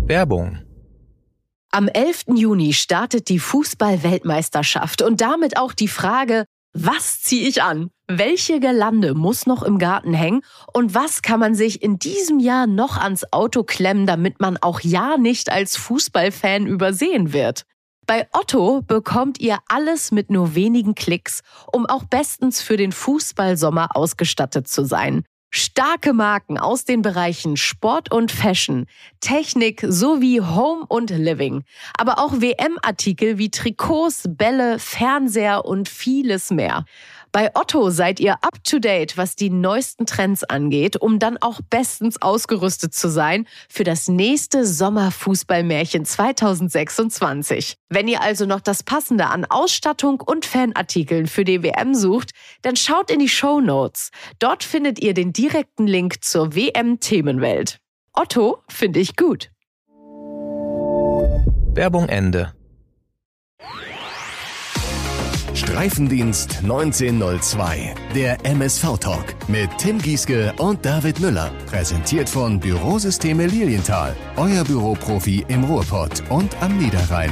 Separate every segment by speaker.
Speaker 1: Werbung.
Speaker 2: Am 11. Juni startet die Fußball-Weltmeisterschaft und damit auch die Frage, was ziehe ich an? Welche Girlande muss noch im Garten hängen? Und was kann man sich in diesem Jahr noch ans Auto klemmen, damit man auch ja nicht als Fußballfan übersehen wird? Bei Otto bekommt ihr alles mit nur wenigen Klicks, um auch bestens für den Fußballsommer ausgestattet zu sein. Starke Marken aus den Bereichen Sport und Fashion, Technik sowie Home und Living. Aber auch WM-Artikel wie Trikots, Bälle, Fernseher und vieles mehr. Bei Otto seid ihr up to date, was die neuesten Trends angeht, um dann auch bestens ausgerüstet zu sein für das nächste Sommerfußballmärchen 2026. Wenn ihr also noch das Passende an Ausstattung und Fanartikeln für die WM sucht, dann schaut in die Shownotes. Dort findet ihr den direkten Link zur WM-Themenwelt. Otto finde ich gut.
Speaker 1: Werbung Ende.
Speaker 3: Streifendienst 1902, der MSV-Talk mit Tim Gieske und David Müller. Präsentiert von Bürosysteme Lilienthal, euer Büroprofi im Ruhrpott und am Niederrhein.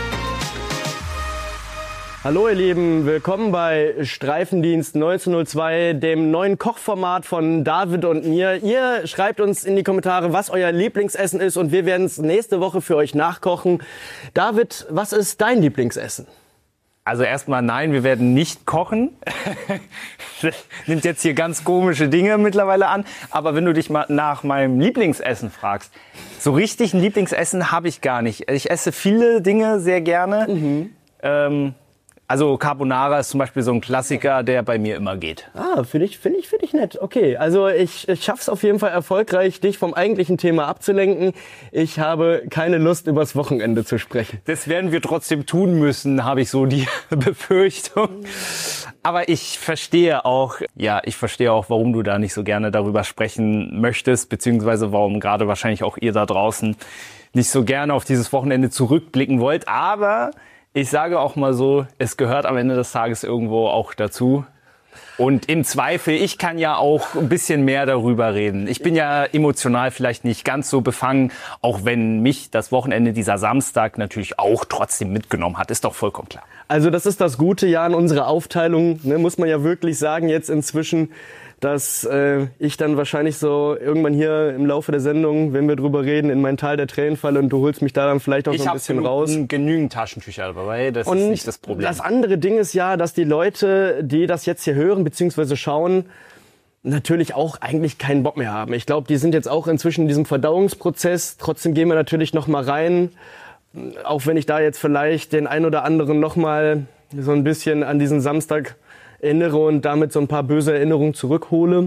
Speaker 4: Hallo ihr Lieben, willkommen bei Streifendienst 1902, dem neuen Kochformat von David und mir. Ihr schreibt uns in die Kommentare, was euer Lieblingsessen ist und wir werden es nächste Woche für euch nachkochen. David, was ist dein Lieblingsessen?
Speaker 5: Also erstmal nein, wir werden nicht kochen. Das nimmt jetzt hier ganz komische Dinge mittlerweile an. Aber wenn du dich mal nach meinem Lieblingsessen fragst, so richtig ein Lieblingsessen habe ich gar nicht. Ich esse viele Dinge sehr gerne. Also Carbonara ist zum Beispiel so ein Klassiker, der bei mir immer geht.
Speaker 4: Finde ich nett. Okay, also ich schaff's auf jeden Fall erfolgreich, dich vom eigentlichen Thema abzulenken. Ich habe keine Lust, übers Wochenende zu sprechen.
Speaker 5: Das werden wir trotzdem tun müssen, habe ich so die Befürchtung. Aber ich verstehe auch, warum du da nicht so gerne darüber sprechen möchtest, beziehungsweise warum gerade wahrscheinlich auch ihr da draußen nicht so gerne auf dieses Wochenende zurückblicken wollt. Aber ich sage auch mal so, es gehört am Ende des Tages irgendwo auch dazu. Und im Zweifel, ich kann ja auch ein bisschen mehr darüber reden. Ich bin ja emotional vielleicht nicht ganz so befangen, auch wenn mich das Wochenende, dieser Samstag, natürlich auch trotzdem mitgenommen hat. Ist doch vollkommen klar.
Speaker 4: Also das ist das Gute ja an unserer Aufteilung, ne, muss man ja wirklich sagen jetzt inzwischen, dass ich dann wahrscheinlich so irgendwann hier im Laufe der Sendung, wenn wir drüber reden, in mein Tal der Tränen falle und du holst mich da dann vielleicht auch so ein bisschen raus. Ich habe
Speaker 5: genügend Taschentücher dabei, das ist nicht das Problem.
Speaker 4: Das andere Ding ist ja, dass die Leute, die das jetzt hier hören bzw. schauen, natürlich auch eigentlich keinen Bock mehr haben. Ich glaube, die sind jetzt auch inzwischen in diesem Verdauungsprozess. Trotzdem gehen wir natürlich noch mal rein, auch wenn ich da jetzt vielleicht den ein oder anderen noch mal so ein bisschen an diesen Samstag erinnere und damit so ein paar böse Erinnerungen zurückhole.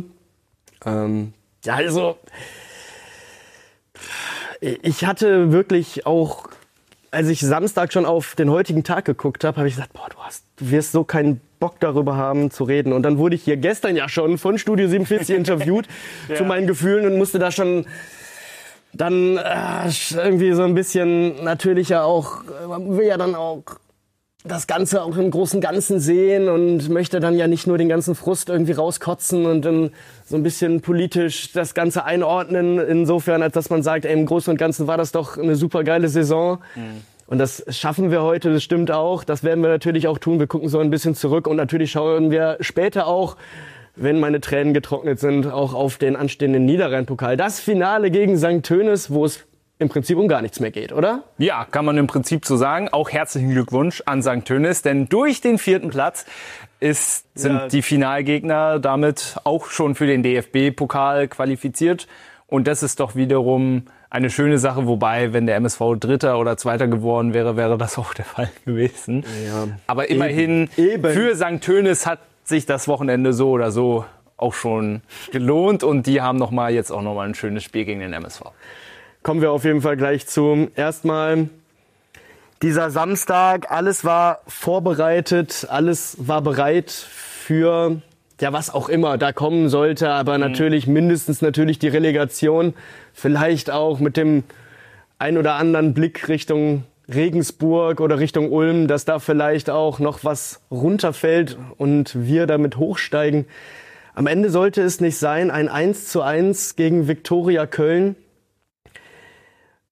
Speaker 4: Ich hatte wirklich auch, als ich Samstag schon auf den heutigen Tag geguckt habe, habe ich gesagt, du wirst so keinen Bock darüber haben zu reden. Und dann wurde ich hier gestern ja schon von Studio 47 interviewt zu meinen Gefühlen und musste da schon dann irgendwie so ein bisschen natürlich ja auch, man will ja dann auch das Ganze auch im großen Ganzen sehen und möchte dann ja nicht nur den ganzen Frust irgendwie rauskotzen und dann so ein bisschen politisch das Ganze einordnen, insofern, als dass man sagt, ey, im Großen und Ganzen war das doch eine super geile Saison. Und das schaffen wir heute, das stimmt auch, das werden wir natürlich auch tun, wir gucken so ein bisschen zurück und natürlich schauen wir später auch, wenn meine Tränen getrocknet sind, auch auf den anstehenden Niederrhein-Pokal. Das Finale gegen St. Tönis, wo es im Prinzip um gar nichts mehr geht, oder?
Speaker 5: Ja, kann man im Prinzip so sagen. Auch herzlichen Glückwunsch an St. Tönis, denn durch den 4. Platz sind die Finalgegner damit auch schon für den DFB-Pokal qualifiziert. Und das ist doch wiederum eine schöne Sache, wobei, wenn der MSV Dritter oder Zweiter geworden wäre, wäre das auch der Fall gewesen. Ja, aber immerhin, für St. Tönis hat sich das Wochenende so oder so auch schon gelohnt und die haben jetzt auch noch mal ein schönes Spiel gegen den MSV.
Speaker 4: Kommen wir auf jeden Fall gleich zu. Erstmal dieser Samstag, alles war vorbereitet, alles war bereit für ja was auch immer da kommen sollte, aber natürlich mindestens die Relegation, vielleicht auch mit dem ein oder anderen Blick Richtung Regensburg oder Richtung Ulm, dass da vielleicht auch noch was runterfällt und wir damit hochsteigen. Am Ende sollte es nicht sein, ein 1:1 gegen Viktoria Köln.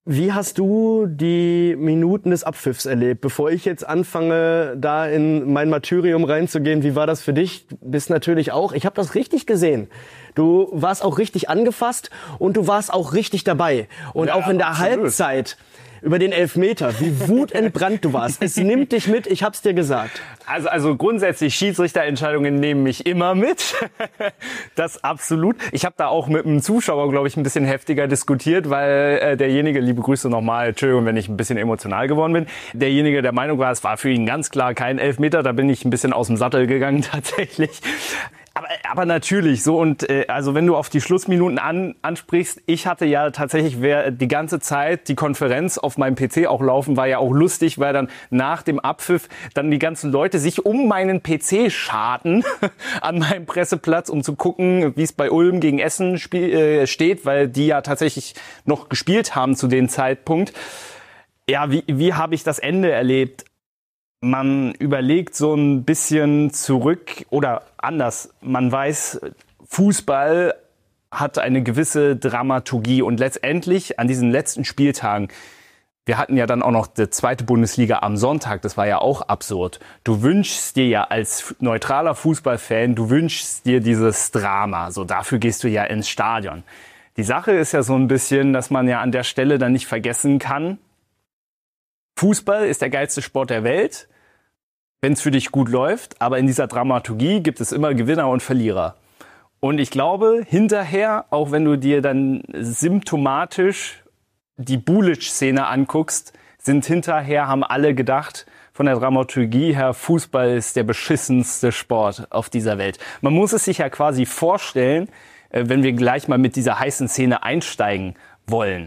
Speaker 4: Wie hast du die Minuten des Abpfiffs erlebt? Bevor ich jetzt anfange, da in mein Martyrium reinzugehen, wie war das für dich? Du bist natürlich auch, ich habe das richtig gesehen. Du warst auch richtig angefasst und du warst auch richtig dabei. Und ja, auch in der absolut. Halbzeit über den Elfmeter, wie wutentbrannt du warst. Es nimmt dich mit, ich hab's dir gesagt.
Speaker 5: Also grundsätzlich, Schiedsrichterentscheidungen nehmen mich immer mit. Das absolut. Ich habe da auch mit einem Zuschauer, glaube ich, ein bisschen heftiger diskutiert, weil derjenige, liebe Grüße nochmal, Entschuldigung, wenn ich ein bisschen emotional geworden bin, derjenige der Meinung war, es war für ihn ganz klar kein Elfmeter. Da bin ich ein bisschen aus dem Sattel gegangen tatsächlich. Aber natürlich so, und also wenn du auf die Schlussminuten ansprichst, ich hatte ja tatsächlich die ganze Zeit die Konferenz auf meinem PC auch laufen, war ja auch lustig, weil dann nach dem Abpfiff dann die ganzen Leute sich um meinen PC scharten an meinem Presseplatz, um zu gucken, wie es bei Ulm gegen Essen steht, weil die ja tatsächlich noch gespielt haben zu dem Zeitpunkt. Ja, wie habe ich das Ende erlebt? Man überlegt so ein bisschen zurück oder anders. Man weiß, Fußball hat eine gewisse Dramaturgie und letztendlich an diesen letzten Spieltagen, wir hatten ja dann auch noch die zweite Bundesliga am Sonntag, das war ja auch absurd. Du wünschst dir ja als neutraler Fußballfan, du wünschst dir dieses Drama, so dafür gehst du ja ins Stadion. Die Sache ist ja so ein bisschen, dass man ja an der Stelle dann nicht vergessen kann, Fußball ist der geilste Sport der Welt, wenn es für dich gut läuft, aber in dieser Dramaturgie gibt es immer Gewinner und Verlierer. Und ich glaube, hinterher, auch wenn du dir dann symptomatisch die Bulic-Szene anguckst, haben alle gedacht, von der Dramaturgie her, Fußball ist der beschissenste Sport auf dieser Welt. Man muss es sich ja quasi vorstellen, wenn wir gleich mal mit dieser heißen Szene einsteigen wollen.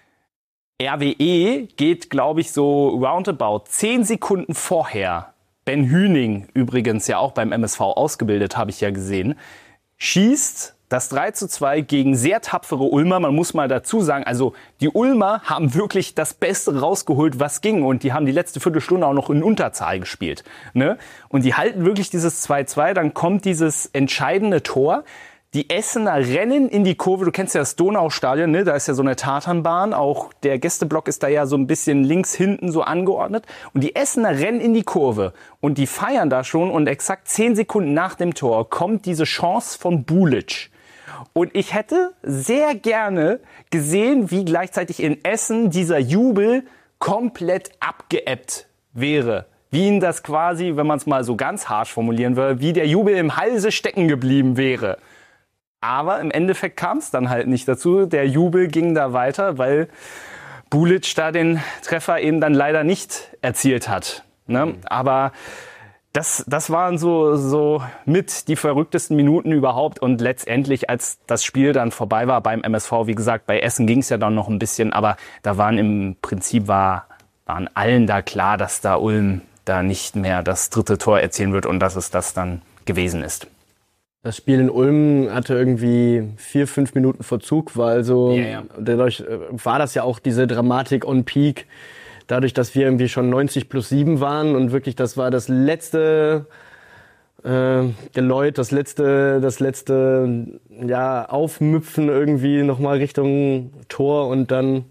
Speaker 5: RWE geht, glaube ich, so roundabout 10 Sekunden vorher, Ben Hüning, übrigens ja auch beim MSV ausgebildet, habe ich ja gesehen, schießt das 3:2 gegen sehr tapfere Ulmer. Man muss mal dazu sagen, also die Ulmer haben wirklich das Beste rausgeholt, was ging. Und die haben die letzte Viertelstunde auch noch in Unterzahl gespielt. Ne? Und die halten wirklich dieses 2:2. Dann kommt dieses entscheidende Tor. Die Essener rennen in die Kurve. Du kennst ja das Donaustadion, ne? Da ist ja so eine Tatanbahn. Auch der Gästeblock ist da ja so ein bisschen links hinten so angeordnet. Und die Essener rennen in die Kurve. Und die feiern da schon. Und exakt 10 Sekunden nach dem Tor kommt diese Chance von Bulic. Und ich hätte sehr gerne gesehen, wie gleichzeitig in Essen dieser Jubel komplett abgeebbt wäre. Wie ihn das quasi, wenn man es mal so ganz harsch formulieren würde, wie der Jubel im Halse stecken geblieben wäre. Aber im Endeffekt kam es dann halt nicht dazu. Der Jubel ging da weiter, weil Bulic da den Treffer eben dann leider nicht erzielt hat. Ne? Aber das waren so mit die verrücktesten Minuten überhaupt. Und letztendlich, als das Spiel dann vorbei war beim MSV, wie gesagt, bei Essen ging es ja dann noch ein bisschen. Aber da waren im Prinzip waren allen da klar, dass da Ulm da nicht mehr das dritte Tor erzielen wird und dass es das dann gewesen ist.
Speaker 4: Das Spiel in Ulm hatte irgendwie 4-5 Minuten Verzug, weil dadurch war das ja auch diese Dramatik on Peak. Dadurch, dass wir irgendwie schon 90+7 waren und wirklich das war das letzte Geläut, das letzte Aufmüpfen irgendwie nochmal Richtung Tor und dann,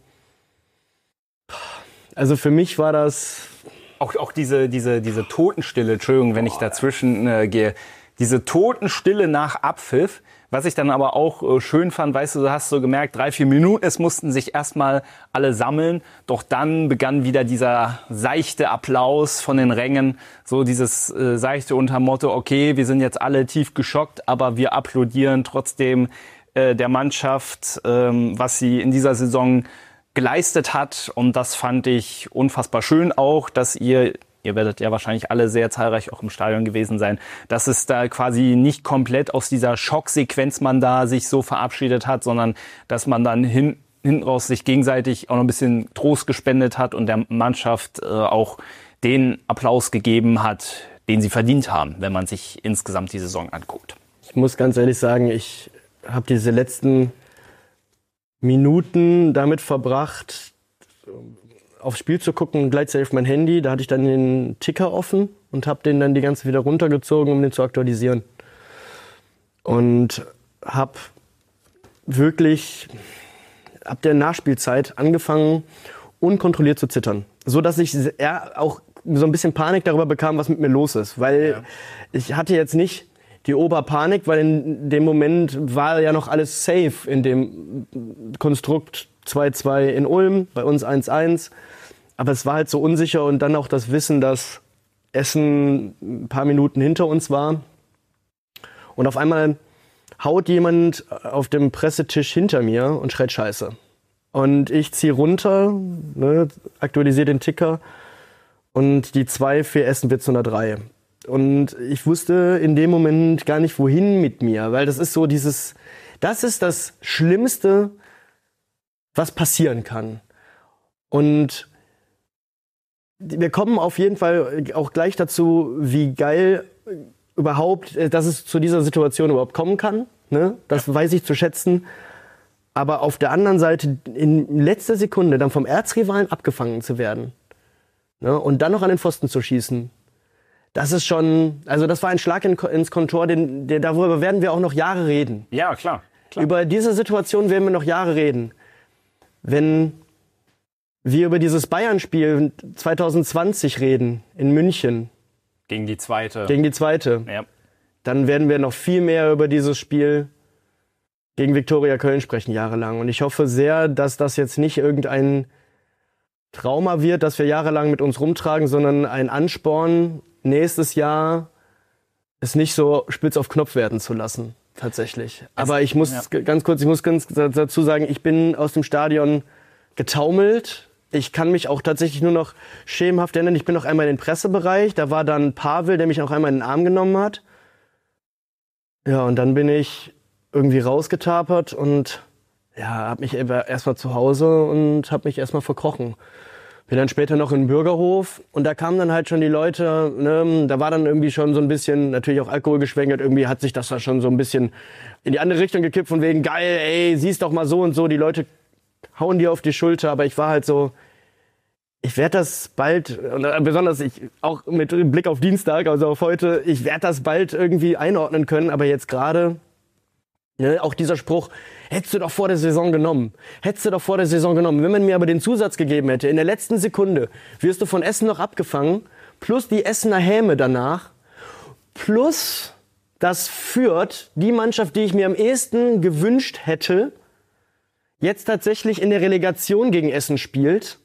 Speaker 4: also für mich war das...
Speaker 5: Auch diese Totenstille, Entschuldigung, wenn ich dazwischen gehe, diese Totenstille nach Abpfiff, was ich dann aber auch schön fand, weißt du hast so gemerkt, 3-4 Minuten, es mussten sich erstmal alle sammeln, doch dann begann wieder dieser seichte Applaus von den Rängen, so dieses seichte unter Motto, okay, wir sind jetzt alle tief geschockt, aber wir applaudieren trotzdem der Mannschaft, was sie in dieser Saison geleistet hat, und das fand ich unfassbar schön auch, dass ihr werdet ja wahrscheinlich alle sehr zahlreich auch im Stadion gewesen sein, dass es da quasi nicht komplett aus dieser Schocksequenz man da sich so verabschiedet hat, sondern dass man dann hinten raus sich gegenseitig auch noch ein bisschen Trost gespendet hat und der Mannschaft auch den Applaus gegeben hat, den sie verdient haben, wenn man sich insgesamt die Saison anguckt.
Speaker 4: Ich muss ganz ehrlich sagen, ich habe diese letzten Minuten damit verbracht, aufs Spiel zu gucken, gleichzeitig auf mein Handy. Da hatte ich dann den Ticker offen und habe den dann die ganze wieder runtergezogen, um den zu aktualisieren. Und habe wirklich ab der Nachspielzeit angefangen, unkontrolliert zu zittern. So dass ich auch so ein bisschen Panik darüber bekam, was mit mir los ist. Weil ich hatte jetzt nicht die Oberpanik, weil in dem Moment war ja noch alles safe in dem Konstrukt 2-2 in Ulm, bei uns 1-1. Aber es war halt so unsicher und dann auch das Wissen, dass Essen ein paar Minuten hinter uns war. Und auf einmal haut jemand auf dem Pressetisch hinter mir und schreit Scheiße. Und ich ziehe runter, ne, aktualisiere den Ticker und die 2 für Essen wird zu einer 3. Und ich wusste in dem Moment gar nicht, wohin mit mir, weil das ist so das ist das Schlimmste, was passieren kann. Und wir kommen auf jeden Fall auch gleich dazu, wie geil überhaupt, dass es zu dieser Situation überhaupt kommen kann. Ne? Das weiß ich zu schätzen. Aber auf der anderen Seite in letzter Sekunde dann vom Erzrivalen abgefangen zu werden, ne? Und dann noch an den Pfosten zu schießen, das ist schon, also das war ein Schlag ins Kontor, darüber werden wir auch noch Jahre reden.
Speaker 5: Ja, klar.
Speaker 4: Über diese Situation werden wir noch Jahre reden. Wenn wir über dieses Bayern-Spiel 2020 reden, in München.
Speaker 5: Gegen die Zweite.
Speaker 4: Ja. Dann werden wir noch viel mehr über dieses Spiel gegen Viktoria Köln sprechen, jahrelang. Und ich hoffe sehr, dass das jetzt nicht irgendein Trauma wird, das wir jahrelang mit uns rumtragen, sondern ein Ansporn, nächstes Jahr es nicht so spitz auf Knopf werden zu lassen, tatsächlich. Aber ich muss ganz dazu sagen, ich bin aus dem Stadion getaumelt. Ich kann mich auch tatsächlich nur noch schemenhaft erinnern. Ich bin noch einmal in den Pressebereich. Da war dann Pavel, der mich auch einmal in den Arm genommen hat. Ja, und dann bin ich irgendwie rausgetapert und habe mich erstmal zu Hause und habe mich erstmal verkrochen. Bin dann später noch in den Bürgerhof und da kamen dann halt schon die Leute, ne, da war dann irgendwie schon so ein bisschen, natürlich auch Alkohol geschwängert, irgendwie hat sich das da schon so ein bisschen in die andere Richtung gekippt, von wegen, geil, ey, siehst doch mal so und so, die Leute hauen dir auf die Schulter, aber ich war halt so, ich werde das bald, besonders ich auch mit Blick auf Dienstag, also auf heute, ich werde das bald irgendwie einordnen können, aber jetzt gerade, ne, auch dieser Spruch, hättest du doch vor der Saison genommen. Wenn man mir aber den Zusatz gegeben hätte, in der letzten Sekunde wirst du von Essen noch abgefangen, plus die Essener Häme danach, plus das Fürth, die Mannschaft, die ich mir am ehesten gewünscht hätte, jetzt tatsächlich in der Relegation gegen Essen spielt,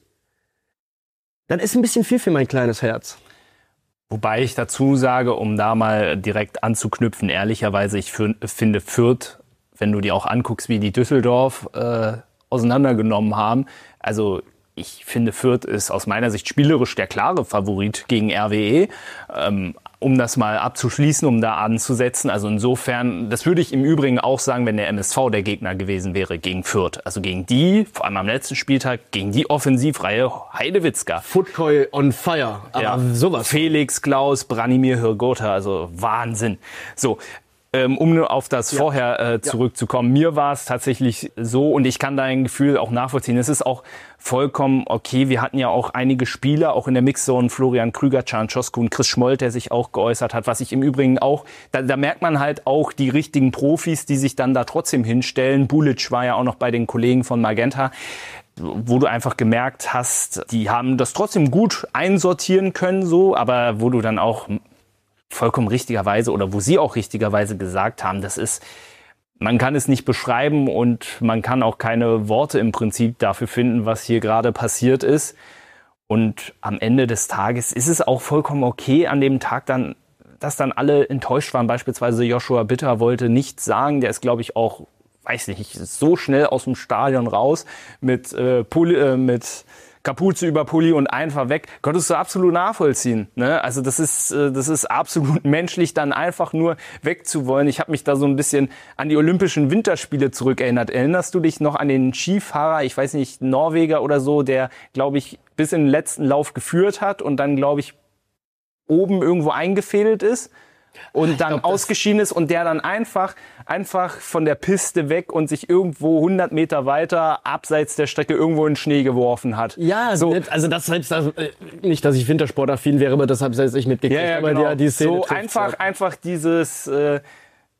Speaker 4: dann ist ein bisschen viel für mein kleines Herz.
Speaker 5: Wobei ich dazu sage, um da mal direkt anzuknüpfen, ehrlicherweise, ich finde Fürth, wenn du dir auch anguckst, wie die Düsseldorf auseinandergenommen haben, also ich finde, Fürth ist aus meiner Sicht spielerisch der klare Favorit gegen RWE. Um das mal abzuschließen, um da anzusetzen. Also insofern, das würde ich im Übrigen auch sagen, wenn der MSV der Gegner gewesen wäre gegen Fürth. Also gegen die, vor allem am letzten Spieltag, gegen die Offensivreihe Heidewitzka.
Speaker 4: Football on fire, aber sowas.
Speaker 5: Felix Klaus, Branimir Hrgota, also Wahnsinn. So. Um nur auf das vorher zurückzukommen, mir war es tatsächlich so, und ich kann dein Gefühl auch nachvollziehen, es ist auch vollkommen okay, wir hatten ja auch einige Spieler, auch in der Mixzone, Florian Krüger, Can Czosku und Chris Schmold, der sich auch geäußert hat, was ich im Übrigen auch, da merkt man halt auch die richtigen Profis, die sich dann da trotzdem hinstellen. Bulic war ja auch noch bei den Kollegen von Magenta, wo du einfach gemerkt hast, die haben das trotzdem gut einsortieren können, so, aber wo du dann auch vollkommen richtigerweise oder wo sie auch richtigerweise gesagt haben, das ist, man kann es nicht beschreiben und man kann auch keine Worte im Prinzip dafür finden, was hier gerade passiert ist. Und am Ende des Tages ist es auch vollkommen okay an dem Tag dann, dass dann alle enttäuscht waren. Beispielsweise Joshua Bitter wollte nichts sagen, der ist, glaube ich, auch, weiß nicht, so schnell aus dem Stadion raus mit Kapuze über Pulli und einfach weg, konntest du absolut nachvollziehen. Ne? Also das ist absolut menschlich, dann einfach nur wegzuwollen. Ich habe mich da so ein bisschen an die Olympischen Winterspiele zurückerinnert. Erinnerst du dich noch an den Skifahrer, ich weiß nicht, Norweger oder so, der, glaube ich, bis in den letzten Lauf geführt hat und dann, glaube ich, oben irgendwo eingefädelt ist? Und dann ausgeschieden ist und der dann einfach von der Piste weg und sich irgendwo 100 Meter weiter abseits der Strecke irgendwo in den Schnee geworfen hat.
Speaker 4: Ja, so. Also das heißt nicht, dass ich Wintersportaffin wäre, aber das habe ich mitgekriegt.
Speaker 5: Ja,
Speaker 4: aber
Speaker 5: genau.
Speaker 4: die Szene
Speaker 5: so einfach dieses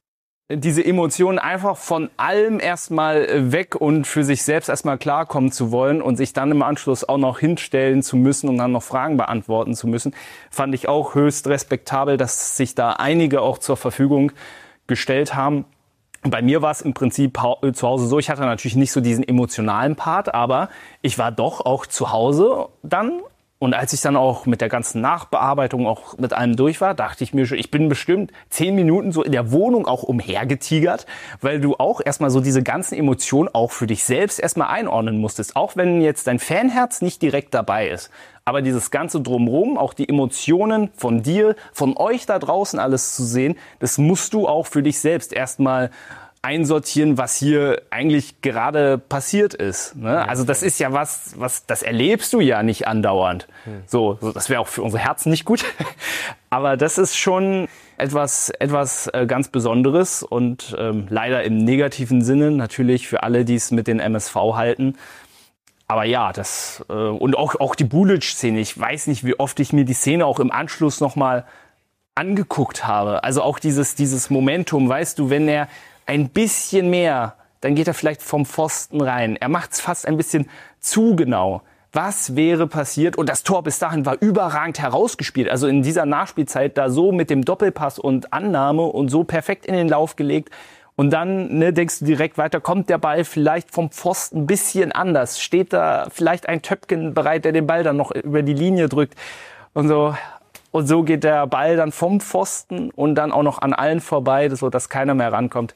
Speaker 5: diese Emotionen einfach von allem erstmal weg und für sich selbst erstmal klarkommen zu wollen und sich dann im Anschluss auch noch hinstellen zu müssen und dann noch Fragen beantworten zu müssen, fand ich auch höchst respektabel, dass sich da einige auch zur Verfügung gestellt haben. Bei mir war es im Prinzip zu Hause so, ich hatte natürlich nicht so diesen emotionalen Part, aber ich war doch auch zu Hause dann. Und als ich dann auch mit der ganzen Nachbearbeitung auch mit allem durch war, dachte ich mir schon, ich bin bestimmt 10 Minuten so in der Wohnung auch umhergetigert, weil du auch erstmal so diese ganzen Emotionen auch für dich selbst erstmal einordnen musstest. Auch wenn jetzt dein Fanherz nicht direkt dabei ist. Aber dieses ganze Drumherum, auch die Emotionen von dir, von euch da draußen alles zu sehen, das musst du auch für dich selbst erstmal einsortieren, was hier eigentlich gerade passiert ist. Ne? Also das ist ja was, das erlebst du ja nicht andauernd. So, das wäre auch für unsere Herzen nicht gut. Aber das ist schon etwas ganz Besonderes und leider im negativen Sinne natürlich für alle, die es mit den MSV halten. Aber ja, das und auch die Bulic-Szene. Ich weiß nicht, wie oft ich mir die Szene auch im Anschluss nochmal angeguckt habe. Also auch dieses Momentum, weißt du, wenn er ein bisschen mehr, dann geht er vielleicht vom Pfosten rein. Er macht es fast ein bisschen zu genau. Was wäre passiert? Und das Tor bis dahin war überragend herausgespielt. Also in dieser Nachspielzeit da so mit dem Doppelpass und Annahme und so perfekt in den Lauf gelegt. Und dann denkst du direkt weiter, kommt der Ball vielleicht vom Pfosten ein bisschen anders. Steht da vielleicht ein Töpken bereit, der den Ball dann noch über die Linie drückt. Und so geht der Ball dann vom Pfosten und dann auch noch an allen vorbei, sodass keiner mehr rankommt.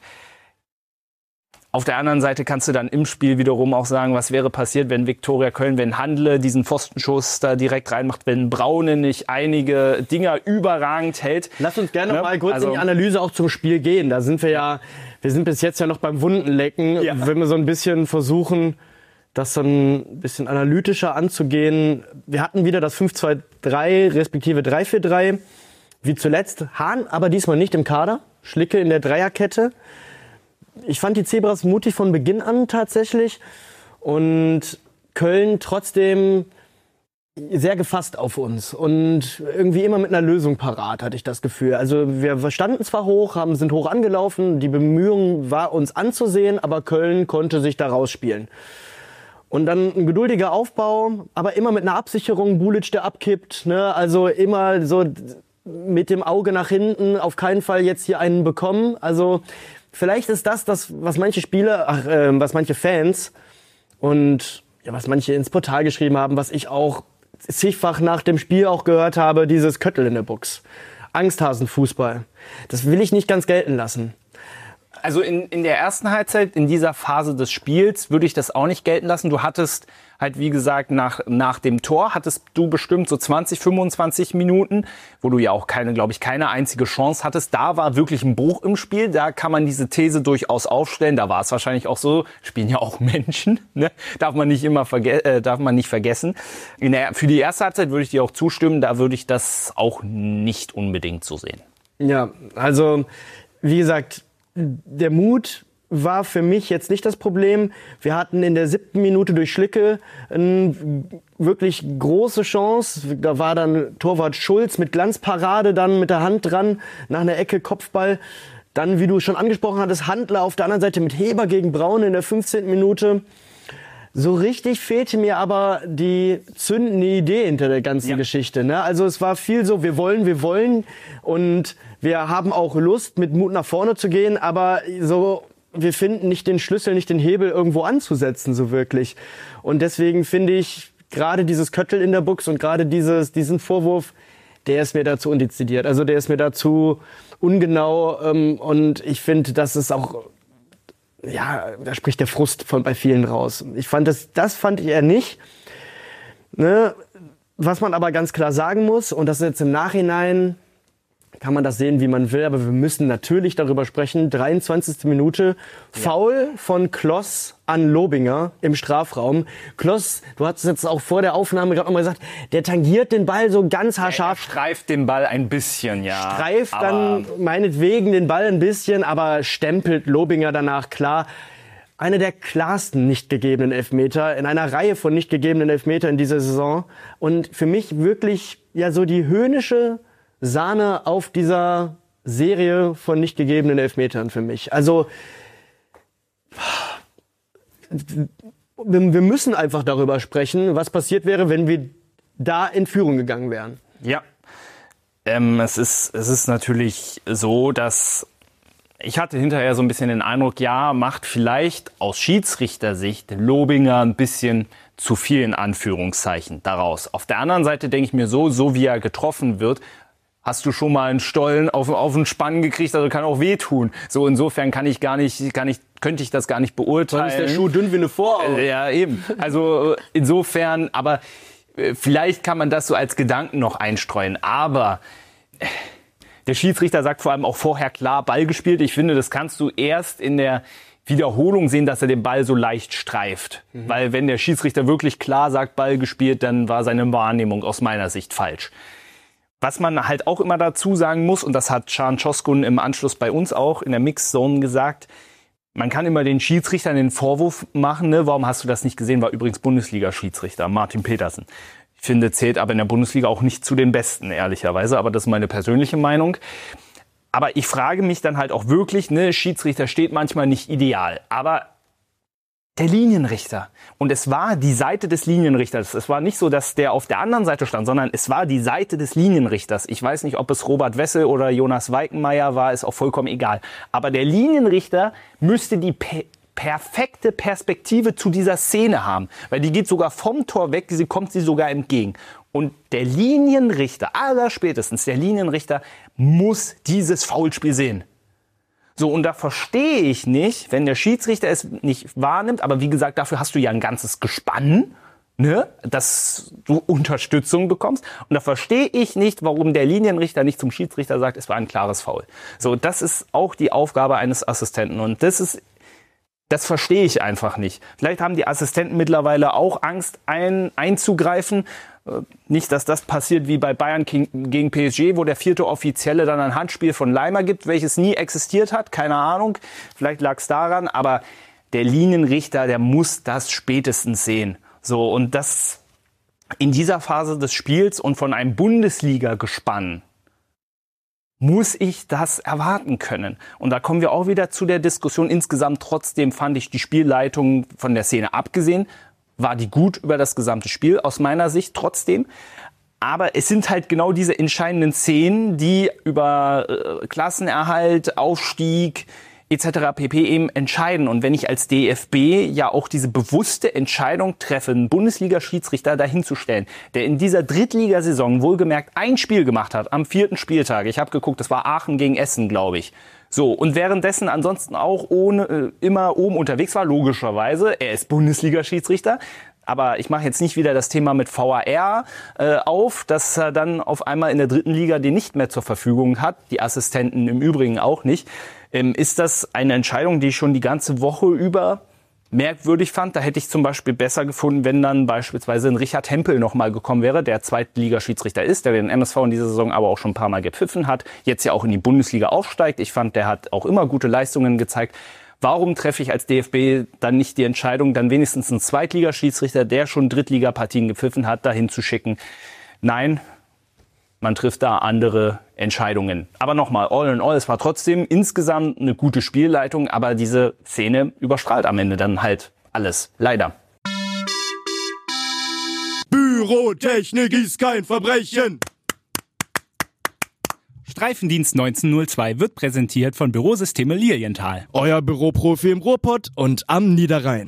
Speaker 5: Auf der anderen Seite kannst du dann im Spiel wiederum auch sagen, was wäre passiert, wenn Viktoria Köln, wenn Handle diesen Pfostenschuss da direkt reinmacht, wenn Braune nicht einige Dinger überragend hält.
Speaker 4: Lass uns gerne mal kurz in die Analyse auch zum Spiel gehen. Da sind wir sind bis jetzt ja noch beim Wundenlecken. Ja. Wenn wir so ein bisschen versuchen, das dann ein bisschen analytischer anzugehen. Wir hatten wieder das 5-2-3 respektive 3-4-3, wie zuletzt. Hahn aber diesmal nicht im Kader. Schlicke in der Dreierkette. Ich fand die Zebras mutig von Beginn an tatsächlich. Und Köln trotzdem sehr gefasst auf uns. Und irgendwie immer mit einer Lösung parat, hatte ich das Gefühl. Also wir standen zwar hoch, sind hoch angelaufen. Die Bemühung war, uns anzusehen, aber Köln konnte sich da rausspielen. Und dann ein geduldiger Aufbau, aber immer mit einer Absicherung, Bulic, der abkippt, ne? Also immer so mit dem Auge nach hinten, auf keinen Fall jetzt hier einen bekommen. Also vielleicht ist das, was manche Spieler, was manche Fans und ja, was manche ins Portal geschrieben haben, was ich auch zigfach nach dem Spiel auch gehört habe, dieses Köttel in der Box. Angsthasenfußball. Das will ich nicht ganz gelten lassen.
Speaker 5: Also in der ersten Halbzeit, in dieser Phase des Spiels, würde ich das auch nicht gelten lassen. Du hattest halt, wie gesagt, nach dem Tor hattest du bestimmt so 20, 25 Minuten, wo du ja auch keine einzige Chance hattest. Da war wirklich ein Bruch im Spiel. Da kann man diese These durchaus aufstellen. Da war es wahrscheinlich auch so. Spielen ja auch Menschen, ne? Darf man nicht vergessen. Für die erste Halbzeit würde ich dir auch zustimmen. Da würde ich das auch nicht unbedingt so sehen.
Speaker 4: Ja, also, wie gesagt, der Mut war für mich jetzt nicht das Problem. Wir hatten in der 7. Minute durch Schlicke eine wirklich große Chance. Da war dann Torwart Schulz mit Glanzparade dann mit der Hand dran, nach einer Ecke Kopfball. Dann, wie du schon angesprochen hattest, Handler auf der anderen Seite mit Heber gegen Braun in der 15. Minute. So richtig fehlte mir aber die zündende Idee hinter der ganzen Geschichte. Ne? Also es war viel so, wir wollen und wir haben auch Lust, mit Mut nach vorne zu gehen, aber so, wir finden nicht den Schlüssel, nicht den Hebel irgendwo anzusetzen, so wirklich. Und deswegen finde ich gerade dieses Köttel in der Box und gerade diesen Vorwurf, der ist mir dazu undezidiert. Also der ist mir dazu ungenau und ich finde, dass es auch, ja, da spricht der Frust bei vielen raus. Ich fand das fand ich eher nicht. Ne? Was man aber ganz klar sagen muss, und das ist jetzt im Nachhinein, kann man das sehen, wie man will, aber wir müssen natürlich darüber sprechen. 23. Minute, Foul von Kloss an Lobinger im Strafraum. Kloss, du hast es jetzt auch vor der Aufnahme gerade nochmal gesagt, der tangiert den Ball so ganz haarscharf.
Speaker 5: Er streift den Ball ein bisschen, ja.
Speaker 4: Streift dann meinetwegen den Ball ein bisschen, aber stempelt Lobinger danach klar. Einer der klarsten nicht gegebenen Elfmeter in einer Reihe von nicht gegebenen Elfmeter in dieser Saison. Und für mich wirklich ja so die höhnische Sahne auf dieser Serie von nicht gegebenen Elfmetern für mich. Also wir müssen einfach darüber sprechen, was passiert wäre, wenn wir da in Führung gegangen wären.
Speaker 5: Ja, es ist natürlich so, dass ich hatte hinterher so ein bisschen den Eindruck, ja, macht vielleicht aus Schiedsrichtersicht Lobinger ein bisschen zu viel in Anführungszeichen daraus. Auf der anderen Seite denke ich mir so wie er getroffen wird, hast du schon mal einen Stollen auf den Spann gekriegt, also kann auch wehtun. So insofern könnte ich das gar nicht beurteilen.
Speaker 4: Dann ist der Schuh dünn wie eine Vorhaut.
Speaker 5: Ja, eben. Also insofern, aber vielleicht kann man das so als Gedanken noch einstreuen. Aber der Schiedsrichter sagt vor allem auch vorher klar, Ball gespielt. Ich finde, das kannst du erst in der Wiederholung sehen, dass er den Ball so leicht streift. Weil wenn der Schiedsrichter wirklich klar sagt, Ball gespielt, dann war seine Wahrnehmung aus meiner Sicht falsch. Was man halt auch immer dazu sagen muss, und das hat Can Çoskun im Anschluss bei uns auch in der Mixzone gesagt, man kann immer den Schiedsrichtern den Vorwurf machen, ne? Warum hast du das nicht gesehen? War übrigens Bundesliga-Schiedsrichter Martin Petersen. Ich finde, zählt aber in der Bundesliga auch nicht zu den Besten, ehrlicherweise. Aber das ist meine persönliche Meinung. Aber ich frage mich dann halt auch wirklich, ne, Schiedsrichter steht manchmal nicht ideal. Aber der Linienrichter. Und es war die Seite des Linienrichters. Es war nicht so, dass der auf der anderen Seite stand, sondern es war die Seite des Linienrichters. Ich weiß nicht, ob es Robert Wessel oder Jonas Weikenmeier war, ist auch vollkommen egal. Aber der Linienrichter müsste die perfekte Perspektive zu dieser Szene haben. Weil die geht sogar vom Tor weg, sie kommt sie sogar entgegen. Und der Linienrichter, allerspätestens der Linienrichter, muss dieses Foulspiel sehen. So, und da verstehe ich nicht, wenn der Schiedsrichter es nicht wahrnimmt, aber wie gesagt, dafür hast du ja ein ganzes Gespann, ne, dass du Unterstützung bekommst. Und da verstehe ich nicht, warum der Linienrichter nicht zum Schiedsrichter sagt, es war ein klares Foul. So, das ist auch die Aufgabe eines Assistenten. Und das verstehe ich einfach nicht. Vielleicht haben die Assistenten mittlerweile auch Angst, einzugreifen. Nicht, dass das passiert wie bei Bayern gegen PSG, wo der 4. Offizielle dann ein Handspiel von Leimer gibt, welches nie existiert hat. Keine Ahnung, vielleicht lag es daran. Aber der Linienrichter, der muss das spätestens sehen. So, und das in dieser Phase des Spiels und von einem Bundesliga-Gespann muss ich das erwarten können. Und da kommen wir auch wieder zu der Diskussion. Insgesamt trotzdem fand ich die Spielleitung von der Szene abgesehen, war die gut über das gesamte Spiel, aus meiner Sicht trotzdem. Aber es sind halt genau diese entscheidenden Szenen, die über Klassenerhalt, Aufstieg etc. pp. Eben entscheiden. Und wenn ich als DFB ja auch diese bewusste Entscheidung treffe, einen Bundesliga-Schiedsrichter dahinzustellen, der in dieser Drittligasaison wohlgemerkt ein Spiel gemacht hat, am 4. Spieltag. Ich habe geguckt, das war Aachen gegen Essen, glaube ich. So, und währenddessen ansonsten auch immer oben unterwegs war, logischerweise. Er ist Bundesliga-Schiedsrichter. Aber ich mache jetzt nicht wieder das Thema mit VAR auf, dass er dann auf einmal in der 3. Liga den nicht mehr zur Verfügung hat. Die Assistenten im Übrigen auch nicht. Ist das eine Entscheidung, die ich schon die ganze Woche über merkwürdig fand? Da hätte ich zum Beispiel besser gefunden, wenn dann beispielsweise ein Richard Hempel nochmal gekommen wäre, der Zweitligaschiedsrichter ist, der den MSV in dieser Saison aber auch schon ein paar Mal gepfiffen hat, jetzt ja auch in die Bundesliga aufsteigt. Ich fand, der hat auch immer gute Leistungen gezeigt. Warum treffe ich als DFB dann nicht die Entscheidung, dann wenigstens einen Zweitligaschiedsrichter, der schon Drittligapartien gepfiffen hat, dahin zu schicken? Nein, man trifft da andere Entscheidungen. Aber nochmal, all in all, es war trotzdem insgesamt eine gute Spielleitung, aber diese Szene überstrahlt am Ende dann halt alles. Leider.
Speaker 1: Bürotechnik ist kein Verbrechen.
Speaker 6: Streifendienst 1902 wird präsentiert von Bürosysteme Lilienthal.
Speaker 1: Euer Büroprofi im Ruhrpott und am Niederrhein.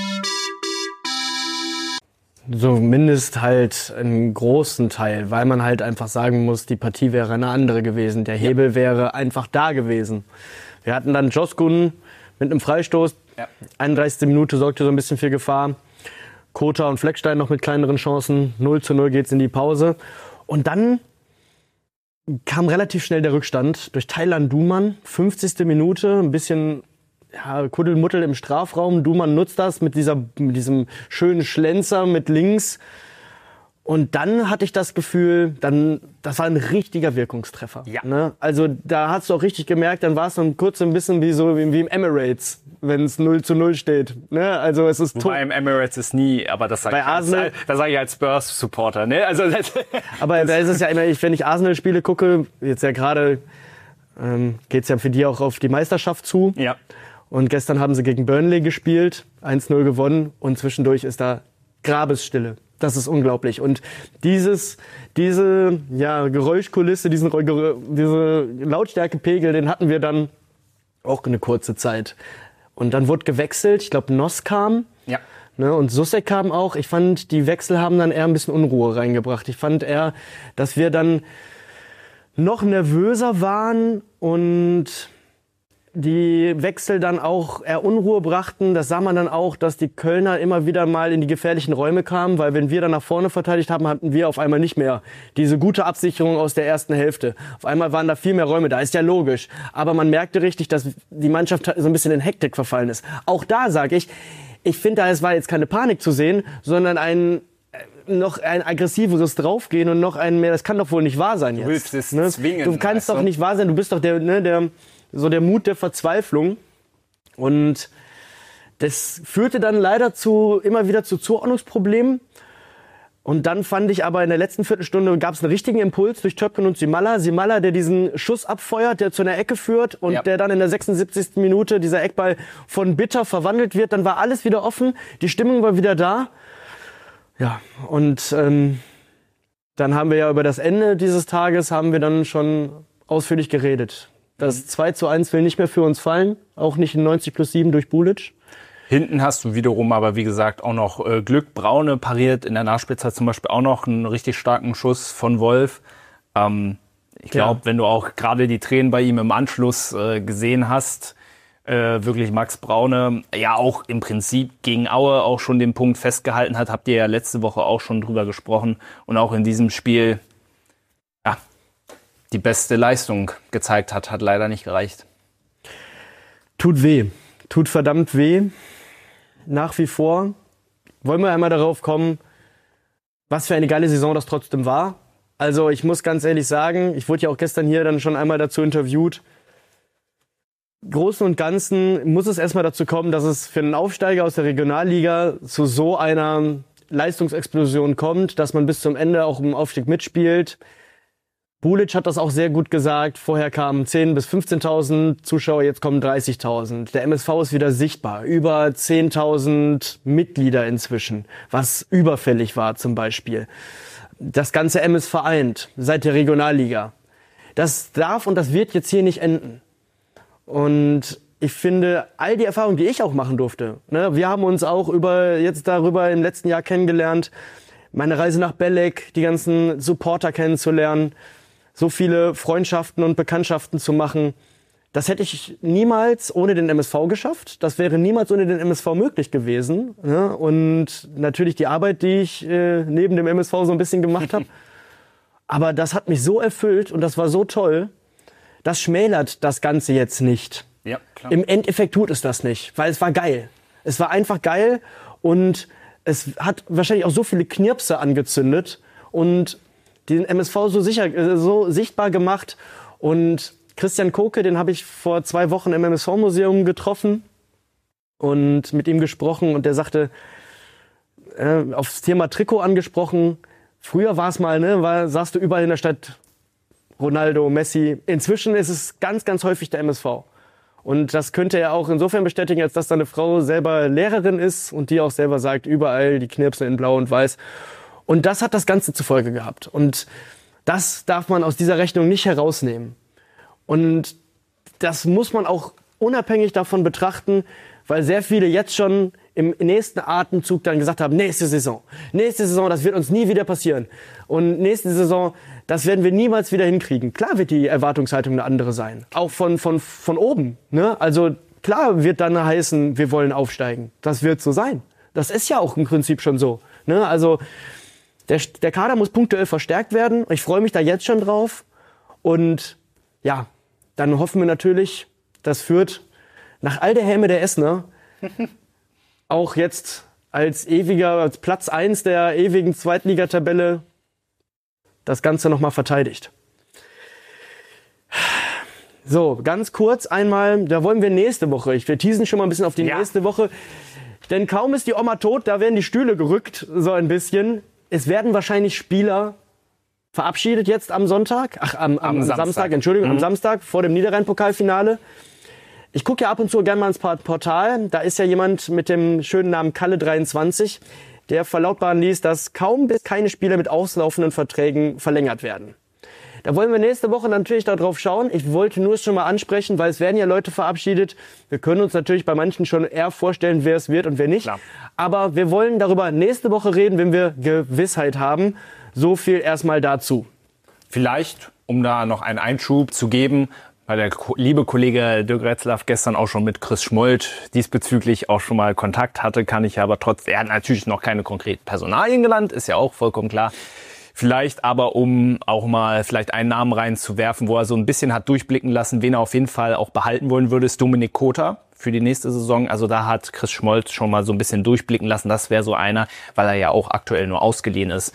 Speaker 4: Zumindest halt einen großen Teil, weil man halt einfach sagen muss, die Partie wäre eine andere gewesen. Der Hebel wäre einfach da gewesen. Wir hatten dann Çoskun mit einem Freistoß. Ja. 31. Minute sorgte so ein bisschen für Gefahr. Kota und Fleckstein noch mit kleineren Chancen. 0:0 geht's in die Pause. Und dann kam relativ schnell der Rückstand durch Taylan Duman. 50. Minute, ein bisschen Kuddelmuddel im Strafraum. Duman nutzt das mit diesem schönen Schlenzer mit links. Und dann hatte ich das Gefühl, das war ein richtiger Wirkungstreffer. Ja. Ne? Also da hast du auch richtig gemerkt, dann war es so kurz ein bisschen wie im Emirates, wenn es 0:0 steht. Ne? Also es ist
Speaker 5: Wobei im Emirates ist nie, aber das sage ich als Spurs-Supporter. Ne? Also
Speaker 4: aber da ist es ja immer, wenn ich Arsenal-Spiele gucke, jetzt ja gerade geht es ja für die auch auf die Meisterschaft zu.
Speaker 5: Ja.
Speaker 4: Und gestern haben sie gegen Burnley gespielt, 1-0 gewonnen und zwischendurch ist da Grabesstille. Das ist unglaublich. Und diese Geräuschkulisse, diese Lautstärkepegel, den hatten wir dann auch eine kurze Zeit. Und dann wurde gewechselt. Ich glaube, Noss kam.
Speaker 5: Ja.
Speaker 4: Ne, und Soucek kam auch. Ich fand, die Wechsel haben dann eher ein bisschen Unruhe reingebracht. Ich fand eher, dass wir dann noch nervöser waren und die Wechsel dann auch eher Unruhe brachten. Das sah man dann auch, dass die Kölner immer wieder mal in die gefährlichen Räume kamen, weil wenn wir dann nach vorne verteidigt haben, hatten wir auf einmal nicht mehr diese gute Absicherung aus der ersten Hälfte. Auf einmal waren da viel mehr Räume, da ist ja logisch. Aber man merkte richtig, dass die Mannschaft so ein bisschen in Hektik verfallen ist. Auch da sage ich finde, es war jetzt keine Panik zu sehen, sondern noch ein aggressiveres Draufgehen und noch ein mehr, das kann doch wohl nicht wahr sein jetzt.
Speaker 5: Du willst es zwingen.
Speaker 4: Du kannst doch nicht wahr sein, du bist doch der Mut der Verzweiflung. Und das führte dann leider immer wieder zu Zuordnungsproblemen. Und dann fand ich aber in der letzten Viertelstunde gab es einen richtigen Impuls durch Töpken und Simala. Simala, der diesen Schuss abfeuert, der zu einer Ecke führt und der dann in der 76. Minute dieser Eckball von Bitter verwandelt wird. Dann war alles wieder offen, die Stimmung war wieder da. Ja, und dann haben wir ja über das Ende dieses Tages haben wir dann schon ausführlich geredet. Das 2:1 will nicht mehr für uns fallen, auch nicht in 90+7 durch Bulic.
Speaker 5: Hinten hast du wiederum aber, wie gesagt, auch noch Glück. Braune pariert in der Nachspielzeit zum Beispiel auch noch einen richtig starken Schuss von Wolf. Ich glaube, wenn du auch gerade die Tränen bei ihm im Anschluss gesehen hast, wirklich Max Braune ja auch im Prinzip gegen Aue auch schon den Punkt festgehalten hat, habt ihr ja letzte Woche auch schon drüber gesprochen. Und auch in diesem Spiel die beste Leistung gezeigt hat leider nicht gereicht.
Speaker 4: Tut weh. Tut verdammt weh. Nach wie vor. Wollen wir einmal darauf kommen, was für eine geile Saison das trotzdem war. Also ich muss ganz ehrlich sagen, ich wurde ja auch gestern hier dann schon einmal dazu interviewt. Großen und Ganzen muss es erstmal dazu kommen, dass es für einen Aufsteiger aus der Regionalliga zu so einer Leistungsexplosion kommt, dass man bis zum Ende auch im Aufstieg mitspielt. Bulic hat das auch sehr gut gesagt. Vorher kamen 10.000 bis 15.000 Zuschauer, jetzt kommen 30.000. Der MSV ist wieder sichtbar. Über 10.000 Mitglieder inzwischen, was überfällig war zum Beispiel. Das ganze MS vereint seit der Regionalliga. Das darf und das wird jetzt hier nicht enden. Und ich finde, all die Erfahrungen, die ich auch machen durfte, ne, wir haben uns auch darüber im letzten Jahr kennengelernt, meine Reise nach Belek, die ganzen Supporter kennenzulernen, so viele Freundschaften und Bekanntschaften zu machen. Das hätte ich niemals ohne den MSV geschafft. Das wäre niemals ohne den MSV möglich gewesen. Ne? Und natürlich die Arbeit, die ich neben dem MSV so ein bisschen gemacht habe. Aber das hat mich so erfüllt und das war so toll. Das schmälert das Ganze jetzt nicht.
Speaker 5: Ja, klar.
Speaker 4: Im Endeffekt tut es das nicht, weil es war geil. Es war einfach geil und es hat wahrscheinlich auch so viele Knirpse angezündet und den MSV so sichtbar gemacht. Und Christian Koke, den habe ich vor 2 Wochen im MSV-Museum getroffen und mit ihm gesprochen. Und der sagte, aufs Thema Trikot angesprochen, früher war es mal, saßt du überall in der Stadt Ronaldo, Messi. Inzwischen ist es ganz, ganz häufig der MSV. Und das könnte er auch insofern bestätigen, als dass seine Frau selber Lehrerin ist und die auch selber sagt, überall die Knirpse in Blau und Weiß. Und das hat das Ganze zur Folge gehabt. Und das darf man aus dieser Rechnung nicht herausnehmen. Und das muss man auch unabhängig davon betrachten, weil sehr viele jetzt schon im nächsten Atemzug dann gesagt haben, nächste Saison, das wird uns nie wieder passieren. Und nächste Saison, das werden wir niemals wieder hinkriegen. Klar wird die Erwartungshaltung eine andere sein. Auch von oben. Ne? Also klar wird dann heißen, wir wollen aufsteigen. Das wird so sein. Das ist ja auch im Prinzip schon so. Ne? Also der Kader muss punktuell verstärkt werden. Ich freue mich da jetzt schon drauf. Und ja, dann hoffen wir natürlich, dass Fürth nach all der Häme der Essener auch jetzt als Platz 1 der ewigen Zweitligatabelle das Ganze nochmal verteidigt. So, ganz kurz einmal, da wollen wir nächste Woche, wir teasen schon mal ein bisschen auf die nächste Woche, denn kaum ist die Oma tot, da werden die Stühle gerückt, so ein bisschen. Es werden wahrscheinlich Spieler verabschiedet jetzt am Sonntag. Am Samstag, Entschuldigung, am Samstag vor dem Niederrhein-Pokalfinale. Ich gucke ja ab und zu gerne mal ins Portal. Da ist ja jemand mit dem schönen Namen Kalle23, der verlautbaren ließ, dass kaum bis keine Spieler mit auslaufenden Verträgen verlängert werden. Da wollen wir nächste Woche natürlich darauf schauen. Ich wollte nur es schon mal ansprechen, weil es werden ja Leute verabschiedet. Wir können uns natürlich bei manchen schon eher vorstellen, wer es wird und wer nicht. Klar. Aber wir wollen darüber nächste Woche reden, wenn wir Gewissheit haben. So viel erstmal dazu.
Speaker 5: Vielleicht, um da noch einen Einschub zu geben, weil der liebe Kollege Dirk Retzlaff gestern auch schon mit Chris Schmold diesbezüglich auch schon mal Kontakt hatte, kann ich aber trotzdem, er hat natürlich noch keine konkreten Personalien genannt, ist ja auch vollkommen klar. Vielleicht aber, um auch mal vielleicht einen Namen reinzuwerfen, wo er so ein bisschen hat durchblicken lassen, wen er auf jeden Fall auch behalten wollen würde, ist Dominik Kota für die nächste Saison. Also da hat Chris Schmold schon mal so ein bisschen durchblicken lassen. Das wäre so einer, weil er ja auch aktuell nur ausgeliehen ist.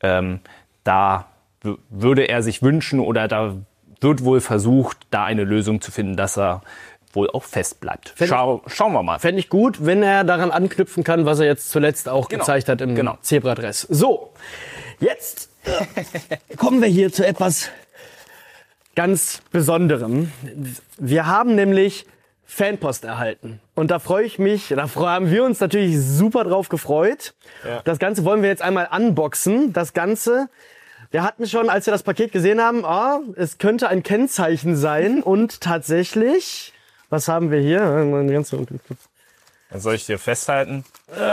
Speaker 5: Da würde er sich wünschen oder da wird wohl versucht, da eine Lösung zu finden, dass er wohl auch fest bleibt. Schauen wir mal.
Speaker 4: Fände ich gut, wenn er daran anknüpfen kann, was er jetzt zuletzt auch gezeigt hat im Zebradress. So, jetzt kommen wir hier zu etwas ganz Besonderem. Wir haben nämlich Fanpost erhalten. Und da freue ich mich, haben wir uns natürlich super drauf gefreut. Ja. Das Ganze wollen wir jetzt einmal unboxen. Das Ganze, wir hatten schon, als wir das Paket gesehen haben, es könnte ein Kennzeichen sein. Und tatsächlich, was haben wir hier?
Speaker 5: Soll ich dir festhalten?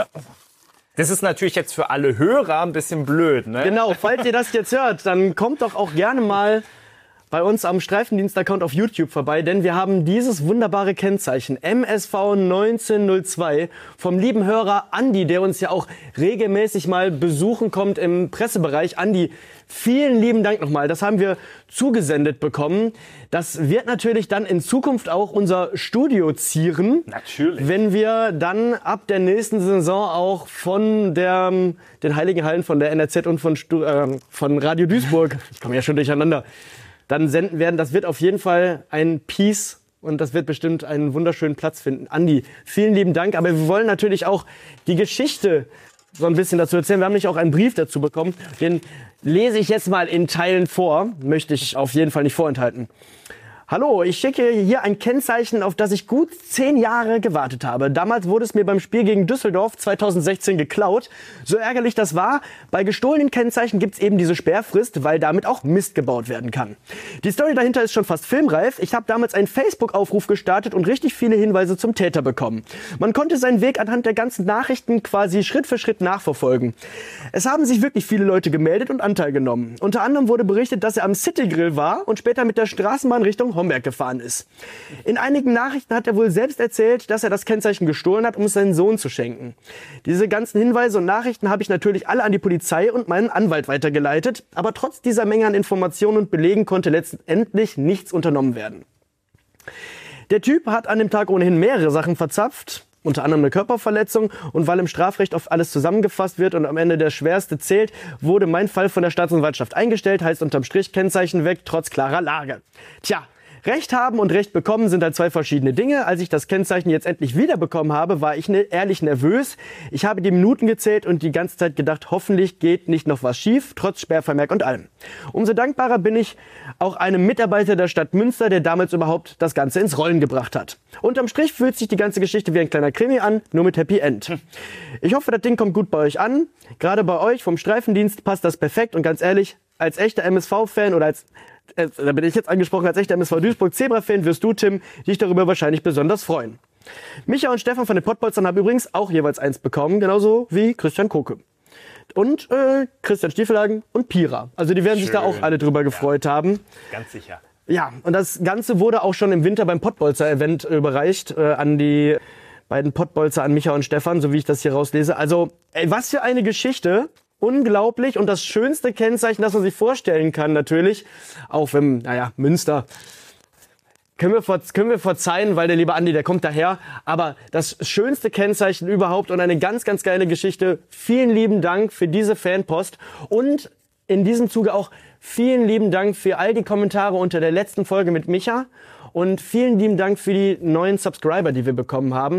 Speaker 5: Das ist natürlich jetzt für alle Hörer ein bisschen blöd, ne?
Speaker 4: Genau, falls ihr das jetzt hört, dann kommt doch auch gerne mal bei uns am Streifendienst-Account auf YouTube vorbei, denn wir haben dieses wunderbare Kennzeichen MSV 1902 vom lieben Hörer Andi, der uns ja auch regelmäßig mal besuchen kommt im Pressebereich. Andi, vielen lieben Dank nochmal. Das haben wir zugesendet bekommen. Das wird natürlich dann in Zukunft auch unser Studio zieren.
Speaker 5: Natürlich.
Speaker 4: Wenn wir dann ab der nächsten Saison auch von den Heiligen Hallen von der NRZ und von Radio Duisburg, ich komme ja schon durcheinander, dann senden werden. Das wird auf jeden Fall ein Piece und das wird bestimmt einen wunderschönen Platz finden. Andi, vielen lieben Dank. Aber wir wollen natürlich auch die Geschichte so ein bisschen dazu erzählen. Wir haben nämlich auch einen Brief dazu bekommen. Den lese ich jetzt mal in Teilen vor. Möchte ich auf jeden Fall nicht vorenthalten. Hallo, ich schicke hier ein Kennzeichen, auf das ich gut 10 Jahre gewartet habe. Damals wurde es mir beim Spiel gegen Düsseldorf 2016 geklaut. So ärgerlich das war, bei gestohlenen Kennzeichen gibt's eben diese Sperrfrist, weil damit auch Mist gebaut werden kann. Die Story dahinter ist schon fast filmreif. Ich habe damals einen Facebook-Aufruf gestartet und richtig viele Hinweise zum Täter bekommen. Man konnte seinen Weg anhand der ganzen Nachrichten quasi Schritt für Schritt nachverfolgen. Es haben sich wirklich viele Leute gemeldet und Anteil genommen. Unter anderem wurde berichtet, dass er am City Grill war und später mit der Straßenbahn Richtung Homberg gefahren ist. In einigen Nachrichten hat er wohl selbst erzählt, dass er das Kennzeichen gestohlen hat, um es seinen Sohn zu schenken. Diese ganzen Hinweise und Nachrichten habe ich natürlich alle an die Polizei und meinen Anwalt weitergeleitet, aber trotz dieser Menge an Informationen und Belegen konnte letztendlich nichts unternommen werden. Der Typ hat an dem Tag ohnehin mehrere Sachen verzapft, unter anderem eine Körperverletzung, und weil im Strafrecht oft alles zusammengefasst wird und am Ende der schwerste zählt, wurde mein Fall von der Staatsanwaltschaft eingestellt, heißt unterm Strich Kennzeichen weg, trotz klarer Lage. Tja, Recht haben und Recht bekommen sind halt 2 verschiedene Dinge. Als ich das Kennzeichen jetzt endlich wiederbekommen habe, war ich ehrlich nervös. Ich habe die Minuten gezählt und die ganze Zeit gedacht, hoffentlich geht nicht noch was schief, trotz Sperrvermerk und allem. Umso dankbarer bin ich auch einem Mitarbeiter der Stadt Münster, der damals überhaupt das Ganze ins Rollen gebracht hat. Unterm Strich fühlt sich die ganze Geschichte wie ein kleiner Krimi an, nur mit Happy End. Ich hoffe, das Ding kommt gut bei euch an. Gerade bei euch vom Streifendienst passt das perfekt und ganz ehrlich, als echter MSV-Fan oder da bin ich jetzt angesprochen, als echter MSV Duisburg Zebra-Fan wirst du, Tim, dich darüber wahrscheinlich besonders freuen. Micha und Stefan von den Pottbolzern haben übrigens auch jeweils 1 bekommen, genauso wie Christian Koke. Und Christian Stiefelhagen und Pira. Also die werden sich da auch alle drüber gefreut haben.
Speaker 5: Ganz sicher.
Speaker 4: Ja, und das Ganze wurde auch schon im Winter beim Pottbolzer-Event überreicht an die beiden Pottbolzer, an Micha und Stefan, so wie ich das hier rauslese. Also, was für eine Geschichte. Unglaublich, und das schönste Kennzeichen, das man sich vorstellen kann natürlich, auch wenn, Münster, können wir verzeihen, weil der liebe Andi, der kommt daher, aber das schönste Kennzeichen überhaupt und eine ganz, ganz geile Geschichte. Vielen lieben Dank für diese Fanpost und in diesem Zuge auch vielen lieben Dank für all die Kommentare unter der letzten Folge mit Micha und vielen lieben Dank für die neuen Subscriber, die wir bekommen haben.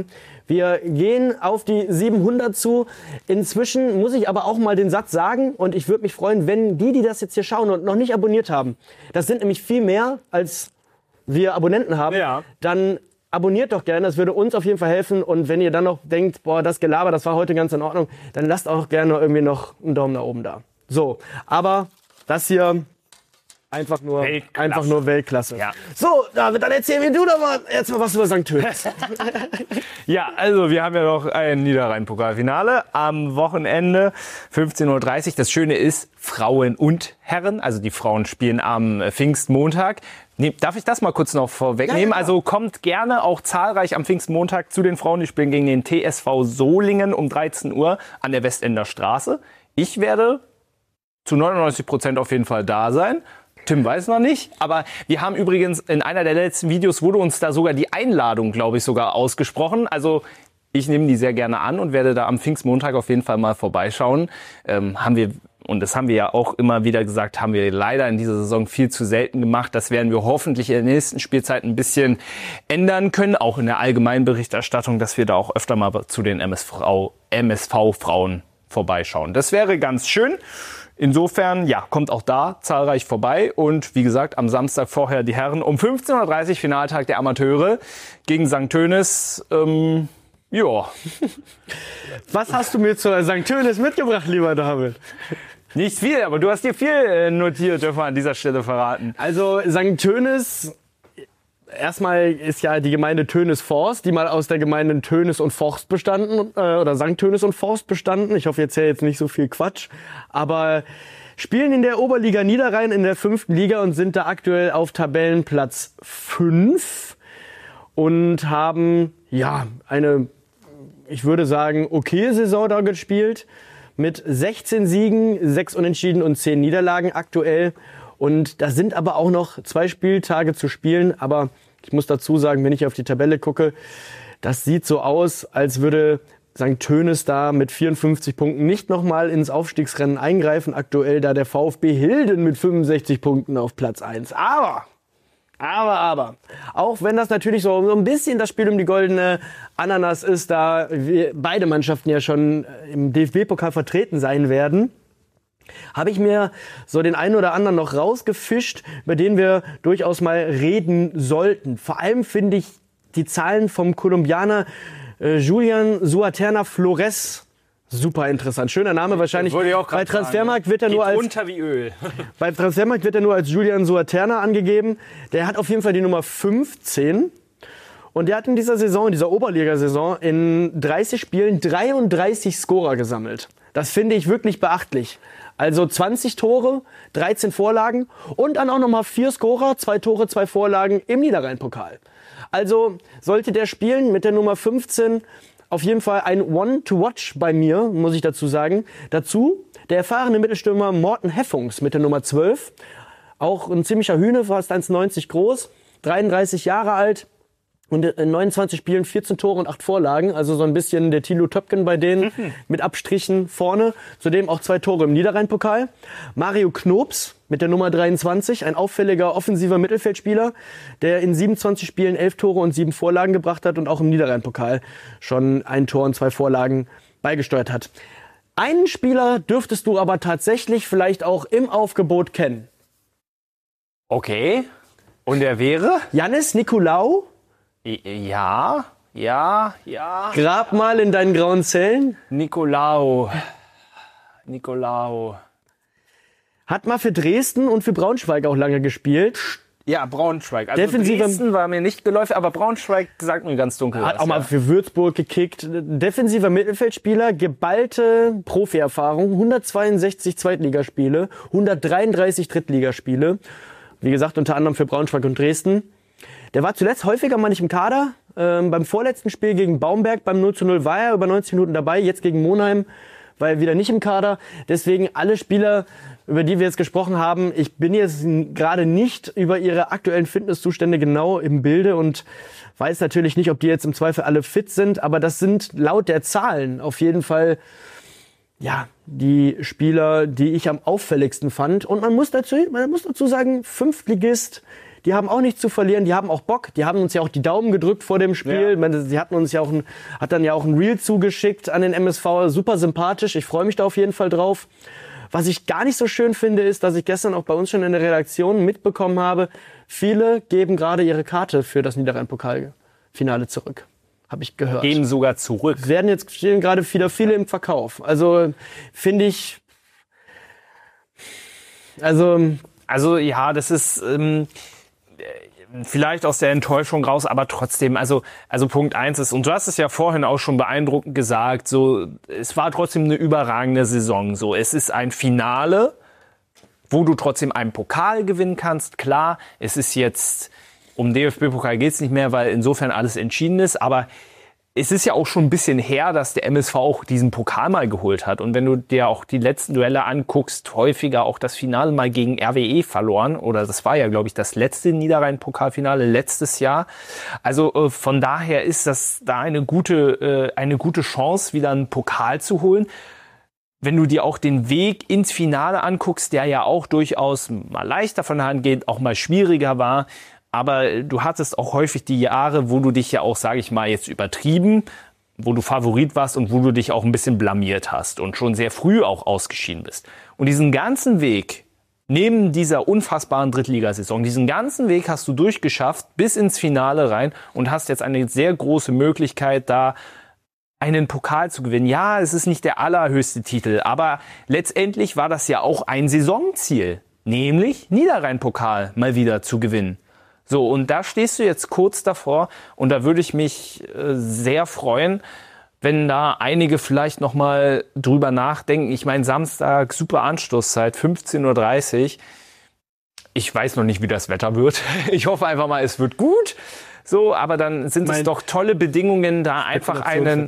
Speaker 4: Wir gehen auf die 700 zu. Inzwischen muss ich aber auch mal den Satz sagen, und ich würde mich freuen, wenn die das jetzt hier schauen und noch nicht abonniert haben, das sind nämlich viel mehr, als wir Abonnenten haben, dann abonniert doch gerne, das würde uns auf jeden Fall helfen. Und wenn ihr dann noch denkt, boah, das Gelaber, das war heute ganz in Ordnung, dann lasst auch gerne irgendwie noch einen Daumen nach oben da. So, aber das hier einfach nur Weltklasse.
Speaker 5: Ja.
Speaker 4: So, David, dann erzähl mir du doch mal jetzt mal was über St. Tönis.
Speaker 5: Ja, also wir haben ja noch ein Niederrhein-Pokalfinale am Wochenende, 15:30 Uhr. Das Schöne ist, Frauen und Herren, also die Frauen spielen am Pfingstmontag. Darf ich das mal kurz noch vorwegnehmen?
Speaker 4: Ja.
Speaker 5: Also kommt gerne auch zahlreich am Pfingstmontag zu den Frauen. Die spielen gegen den TSV Solingen um 13 Uhr an der Westender Straße. Ich werde zu 99% auf jeden Fall da sein. Tim weiß noch nicht, aber wir haben übrigens in einer der letzten Videos wurde uns da sogar die Einladung, glaube ich, sogar ausgesprochen. Also ich nehme die sehr gerne an und werde da am Pfingstmontag auf jeden Fall mal vorbeischauen. Und das haben wir ja auch immer wieder gesagt, haben wir leider in dieser Saison viel zu selten gemacht. Das werden wir hoffentlich in der nächsten Spielzeit ein bisschen ändern können, auch in der allgemeinen Berichterstattung, dass wir da auch öfter mal zu den MSV-Frauen vorbeischauen. Das wäre ganz schön. Insofern, ja, kommt auch da zahlreich vorbei. Und wie gesagt, am Samstag vorher die Herren um 15:30 Uhr, Finaltag der Amateure gegen St. Tönis. Ja.
Speaker 4: Was hast du mir zu St. Tönis mitgebracht, lieber David?
Speaker 5: Nicht viel, aber du hast dir viel notiert, dürfen wir an dieser Stelle verraten.
Speaker 4: Also St. Tönis, erstmal ist ja die Gemeinde Tönis-Forst, die mal aus der Gemeinde Tönis und Forst bestanden, oder St. Tönis und Forst bestanden. Ich hoffe, ich erzähle jetzt nicht so viel Quatsch. Aber spielen in der Oberliga Niederrhein in der 5. Liga und sind da aktuell auf Tabellenplatz 5 und haben, ja, eine, ich würde sagen, okay Saison da gespielt. Mit 16 Siegen, 6 Unentschieden und 10 Niederlagen aktuell. Und da sind aber auch noch 2 Spieltage zu spielen. Aber ich muss dazu sagen, wenn ich auf die Tabelle gucke, das sieht so aus, als würde St. Tönis da mit 54 Punkten nicht nochmal ins Aufstiegsrennen eingreifen. Aktuell da der VfB Hilden mit 65 Punkten auf Platz 1. Aber, auch wenn das natürlich so ein bisschen das Spiel um die goldene Ananas ist, da beide Mannschaften ja schon im DFB-Pokal vertreten sein werden, habe ich mir so den einen oder anderen noch rausgefischt, über den wir durchaus mal reden sollten. Vor allem finde ich die Zahlen vom Kolumbianer Julian Zuaterna Flores super interessant. Schöner Name wahrscheinlich. Bei Transfermarkt wird er nur als
Speaker 5: runter wie Öl.
Speaker 4: Bei Transfermarkt wird er nur als Julian Zuaterna angegeben. Der hat auf jeden Fall die Nummer 15. Und der hat in dieser Saison, in dieser Oberliga-Saison, in 30 Spielen 33 Scorer gesammelt. Das finde ich wirklich beachtlich. Also 20 Tore, 13 Vorlagen und dann auch nochmal 4 Scorer, 2 Tore, 2 Vorlagen im Niederrhein-Pokal. Also sollte der spielen mit der Nummer 15 auf jeden Fall ein One-to-Watch bei mir, muss ich dazu sagen. Dazu der erfahrene Mittelstürmer Morten Heffungs mit der Nummer 12. Auch ein ziemlicher Hühne, fast 1,90 groß, 33 Jahre alt. Und in 29 Spielen 14 Tore und 8 Vorlagen. Also so ein bisschen der Thilo Töpken bei denen mit Abstrichen vorne. Zudem auch 2 Tore im Niederrhein-Pokal. Mario Knops mit der Nummer 23. Ein auffälliger offensiver Mittelfeldspieler, der in 27 Spielen 11 Tore und 7 Vorlagen gebracht hat und auch im Niederrhein-Pokal schon 1 Tor und 2 Vorlagen beigesteuert hat. Einen Spieler dürftest du aber tatsächlich vielleicht auch im Aufgebot kennen.
Speaker 5: Okay. Und er wäre?
Speaker 4: Yannis Nikolaou.
Speaker 5: Ja.
Speaker 4: Grab mal in deinen grauen Zellen.
Speaker 5: Nikolaou.
Speaker 4: Hat mal für Dresden und für Braunschweig auch lange gespielt.
Speaker 5: Ja, Braunschweig. Also
Speaker 4: Defensiver,
Speaker 5: Dresden war mir nicht geläufig, aber Braunschweig sagt mir ganz dunkel.
Speaker 4: Hat auch mal für Würzburg gekickt. Defensiver Mittelfeldspieler, geballte Profi-Erfahrung, 162 Zweitligaspiele, 133 Drittligaspiele. Wie gesagt, unter anderem für Braunschweig und Dresden. Der war zuletzt häufiger mal nicht im Kader. Beim vorletzten Spiel gegen Baumberg, beim 0:0 war er über 90 Minuten dabei. Jetzt gegen Monheim war er wieder nicht im Kader. Deswegen alle Spieler, über die wir jetzt gesprochen haben, ich bin jetzt gerade nicht über ihre aktuellen Fitnesszustände genau im Bilde und weiß natürlich nicht, ob die jetzt im Zweifel alle fit sind. Aber das sind laut der Zahlen auf jeden Fall ja die Spieler, die ich am auffälligsten fand. Und man muss dazu sagen, Fünftligist, die haben auch nichts zu verlieren, die haben auch Bock, die haben uns ja auch die Daumen gedrückt vor dem Spiel. Sie hatten uns ja hat dann ja auch ein Reel zugeschickt an den MSV, super sympathisch, ich freue mich da auf jeden Fall drauf. Was ich gar nicht so schön finde, ist, dass ich gestern auch bei uns schon in der Redaktion mitbekommen habe, viele geben gerade ihre Karte für das Niederrhein-Pokal-Finale zurück. Habe ich gehört.
Speaker 5: Geben sogar zurück.
Speaker 4: Stehen gerade wieder viele im Verkauf. Also finde ich... Also
Speaker 5: ja, das ist vielleicht aus der Enttäuschung raus, aber trotzdem, also Punkt 1 ist, und du hast es ja vorhin auch schon beeindruckend gesagt, so, es war trotzdem eine überragende Saison, so, es ist ein Finale, wo du trotzdem einen Pokal gewinnen kannst, klar, es ist jetzt, um DFB-Pokal geht's nicht mehr, weil insofern alles entschieden ist, aber es ist ja auch schon ein bisschen her, dass der MSV auch diesen Pokal mal geholt hat. Und wenn du dir auch die letzten Duelle anguckst, häufiger auch das Finale mal gegen RWE verloren. Oder das war ja, glaube ich, das letzte Niederrhein-Pokalfinale letztes Jahr. Also von daher ist das da eine gute Chance, wieder einen Pokal zu holen. Wenn du dir auch den Weg ins Finale anguckst, der ja auch durchaus mal leichter von der Hand geht, auch mal schwieriger war. Aber du hattest auch häufig die Jahre, wo du dich ja auch, sage ich mal, jetzt übertrieben, wo du Favorit warst und wo du dich auch ein bisschen blamiert hast und schon sehr früh auch ausgeschieden bist. Und diesen ganzen Weg, neben dieser unfassbaren Drittligasaison, diesen ganzen Weg hast du durchgeschafft bis ins Finale rein und hast jetzt eine sehr große Möglichkeit, da einen Pokal zu gewinnen. Ja, es ist nicht der allerhöchste Titel, aber letztendlich war das ja auch ein Saisonziel, nämlich Niederrhein-Pokal mal wieder zu gewinnen. So, und da stehst du jetzt kurz davor und da würde ich mich sehr freuen, wenn da einige vielleicht noch mal drüber nachdenken. Ich meine, Samstag, super Anstoßzeit, 15:30 Uhr. Ich weiß noch nicht, wie das Wetter wird. Ich hoffe einfach mal, es wird gut. So, aber dann sind es doch tolle Bedingungen, da einfach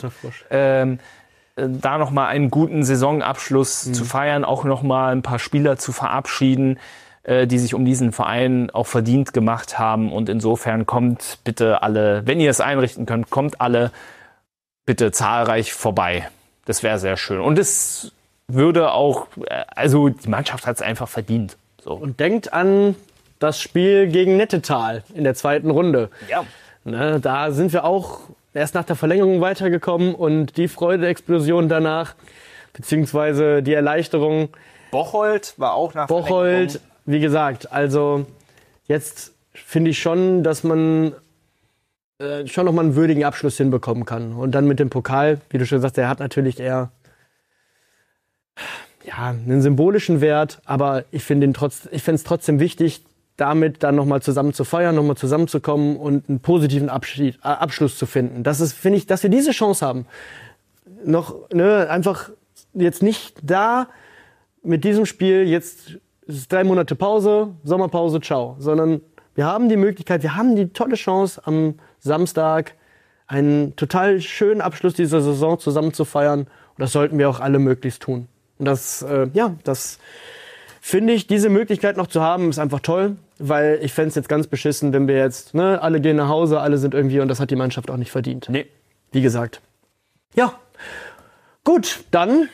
Speaker 5: da noch mal einen guten Saisonabschluss zu feiern, auch noch mal ein paar Spieler zu verabschieden, die sich um diesen Verein auch verdient gemacht haben. Und insofern kommt bitte alle, wenn ihr es einrichten könnt, kommt alle bitte zahlreich vorbei. Das wäre sehr schön. Und es würde auch, also die Mannschaft hat es einfach verdient. So.
Speaker 4: Und denkt an das Spiel gegen Nettetal in der 2. Runde.
Speaker 5: Ja.
Speaker 4: Ne, da sind wir auch erst nach der Verlängerung weitergekommen und die Freude-Explosion danach, beziehungsweise die Erleichterung.
Speaker 5: Bocholt war auch nach
Speaker 4: Bocholt, wie gesagt, also jetzt finde ich schon, dass man schon nochmal einen würdigen Abschluss hinbekommen kann. Und dann mit dem Pokal, wie du schon sagst, der hat natürlich eher einen symbolischen Wert, aber ich finde es trotzdem wichtig, damit dann nochmal zusammen zu feiern, nochmal zusammenzukommen und einen positiven Abschluss zu finden. Das ist, finde ich, dass wir diese Chance haben. Einfach jetzt nicht da mit diesem Spiel jetzt ist 3 Monate Pause, Sommerpause, ciao. Sondern wir haben die Möglichkeit, wir haben die tolle Chance, am Samstag einen total schönen Abschluss dieser Saison zusammen zu feiern. Und das sollten wir auch alle möglichst tun. Und das finde ich, diese Möglichkeit noch zu haben, ist einfach toll. Weil ich fände es jetzt ganz beschissen, wenn wir jetzt, alle gehen nach Hause, alle sind irgendwie, und das hat die Mannschaft auch nicht verdient.
Speaker 5: Nee.
Speaker 4: Wie gesagt. Ja, gut, dann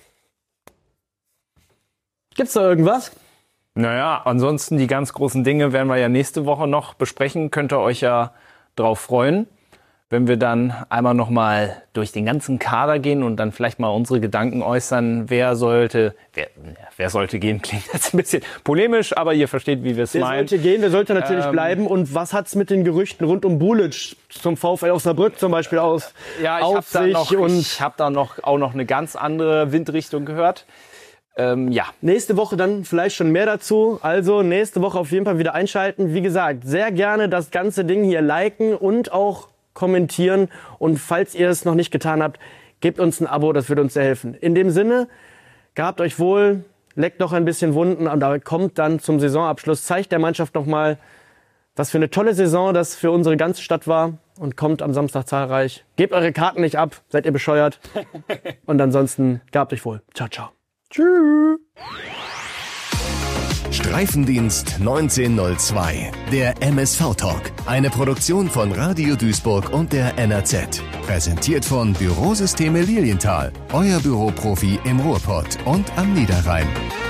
Speaker 4: gibt's da irgendwas?
Speaker 5: Naja, ansonsten die ganz großen Dinge werden wir ja nächste Woche noch besprechen. Könnt ihr euch ja drauf freuen, wenn wir dann einmal noch mal durch den ganzen Kader gehen und dann vielleicht mal unsere Gedanken äußern. Wer sollte gehen, klingt jetzt ein bisschen polemisch, aber ihr versteht, wie wir es meinen.
Speaker 4: Wer sollte gehen, wer sollte natürlich bleiben. Und was hat's mit den Gerüchten rund um Bulic zum VfL Osnabrück zum Beispiel auf
Speaker 5: ich habe da auch noch eine ganz andere Windrichtung gehört.
Speaker 4: Nächste Woche dann vielleicht schon mehr dazu. Also nächste Woche auf jeden Fall wieder einschalten. Wie gesagt, sehr gerne das ganze Ding hier liken und auch kommentieren. Und falls ihr es noch nicht getan habt, gebt uns ein Abo, das würde uns sehr helfen. In dem Sinne, gehabt euch wohl, leckt noch ein bisschen Wunden und da kommt dann zum Saisonabschluss, zeigt der Mannschaft nochmal, was für eine tolle Saison das für unsere ganze Stadt war und kommt am Samstag zahlreich. Gebt eure Karten nicht ab, seid ihr bescheuert. Und ansonsten, gehabt euch wohl. Ciao, ciao. Tschüss.
Speaker 3: Streifendienst 1902, der MSV-Talk. Eine Produktion von Radio Duisburg und der NRZ. Präsentiert von Bürosysteme Lilienthal. Euer Büroprofi im Ruhrpott und am Niederrhein.